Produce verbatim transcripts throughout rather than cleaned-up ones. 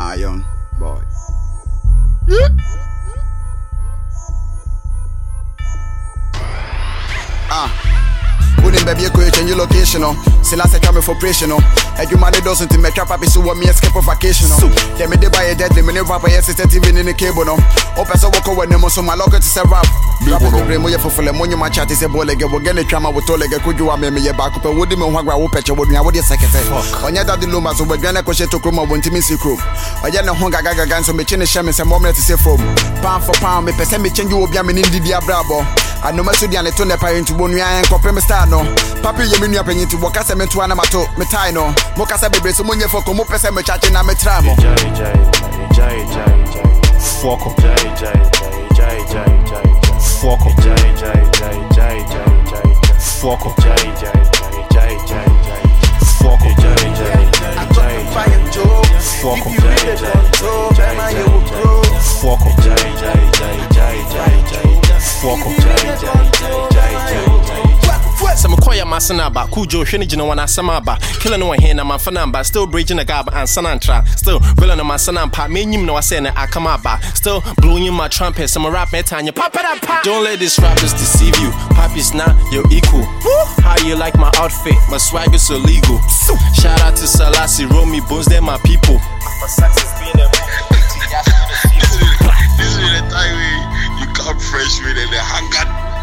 Ah, young boy. Ah. Wouldn't baby you could change your location on. Still I say coming for operation on. And you money doesn't to make up happy so what me escape for vacation on. They made the buy a deadly minute rapper yes it's even in the cable on. Open so walk away them so my locker to say rap. Rap the brain mo for full money my chat is a boy like we're gonna trauma with all like could you me me back up and would me one grab patch with me I would secretary. On your daddy luma so we're gonna question to chroma one timmy secret. Or ya no hunger gaga gan so me chin shaman some moment to say from pound for pound me person me change you will be in the dia bravo. I know my studio and turn the parent to one and copper star no. Papi ye menu apenyi to work as a mentu ana mato me tie no. Mokasa bebe so monye for komo pese me chache na me tramo. Jai jai jai jai jai. Fuck up. Jai jai jai jai jai. Fuck up. Jai jai jai jai jai jai. Fuck up. Jai jai jai jai jai. Fuck up. Jai jai jai jai jai. Fuck up. Jai jai jai jai. Fuck up. Jai jai jai jai jai. Fuck up. Jai jai jai jai. Some Koya Masanaba, Kujo, Shinijin, one Asamaba, killing one hand, and my fanamba, still bridging a gab and Sanantra, still villain of my sanampa, meaning no Asena Akamaba, still blowing my trumpet, some rap metanya, papa. Don't let these rappers deceive you, Papi's not your equal. How you like my outfit, my swag is illegal. Shout out to Salasi, Romy Bones, they're my people. This is the time you come fresh with the hunger.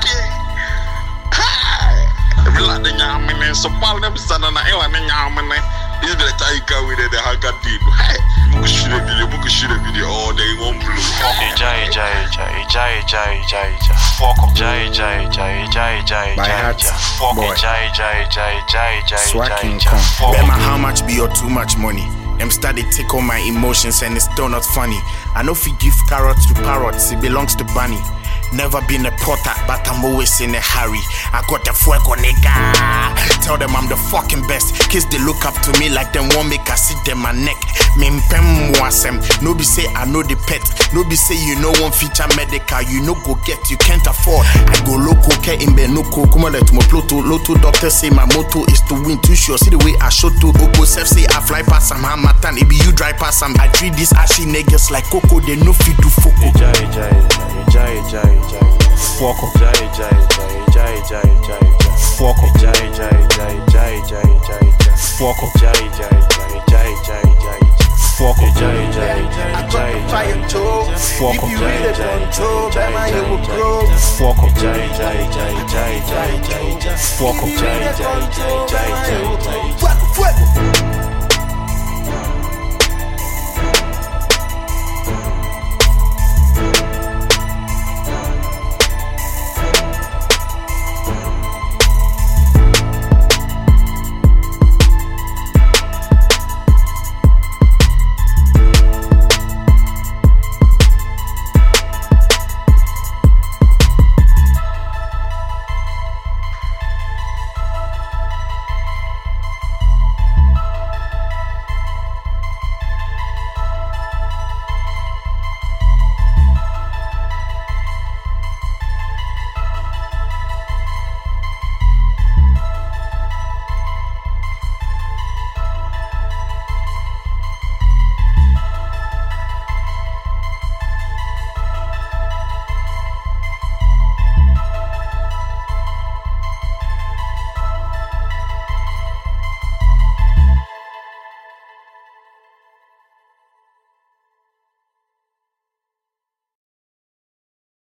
Relax the yamine, so pal them stand on the island and yamine. This is the time you come with the hunger deal. Hey, you shoot a video, you shoot a video all day, one blue. Jai Jai Jai Jai Jai Jai Jai. Fuck up. Jai Jai Jai Jai Jai Jai Jai. Fuck up. Jai Jai Jai Jai Jai Jai Jai. Bema, how much be your too much money? Them start they take on my emotions and it's still not funny. I know if you give carrots to parrots, it belongs to Bunny. Never been a potter, but I'm always in a hurry. I got the fuego nigga. Tell them I'm the fucking best. Kids they look up to me like them won't make I sit them my neck. Me mpem wasem. No be say I know the pet. No be say you know one feature medical. You know go get, you can't afford. I go loco, ke imbe no ko. Come let my ploto. Loto doctor say my motto is to win. Too sure. See the way I shot to Oko Sef say I fly past some hamatan. It be you drive past some. I treat these ashy niggas like Coco. They no fit do foko. Jai Jai Jai Jai Jai. Fuck up. Jai Jai Jai Jai Jai Jai. Fuck up. Jai Jai Jai Jai Jai Jai. Fuck up. Jai Jai Jai Jai Jai Jai. Fuck up. Jai Jai Jai Jai Jai. Fuck up. Jai Jai Jai Jai Jai. Fuck up. Jai Jai Jai Jai Jai Jai. Fuck up. Jai Jai Jai Jai Jai.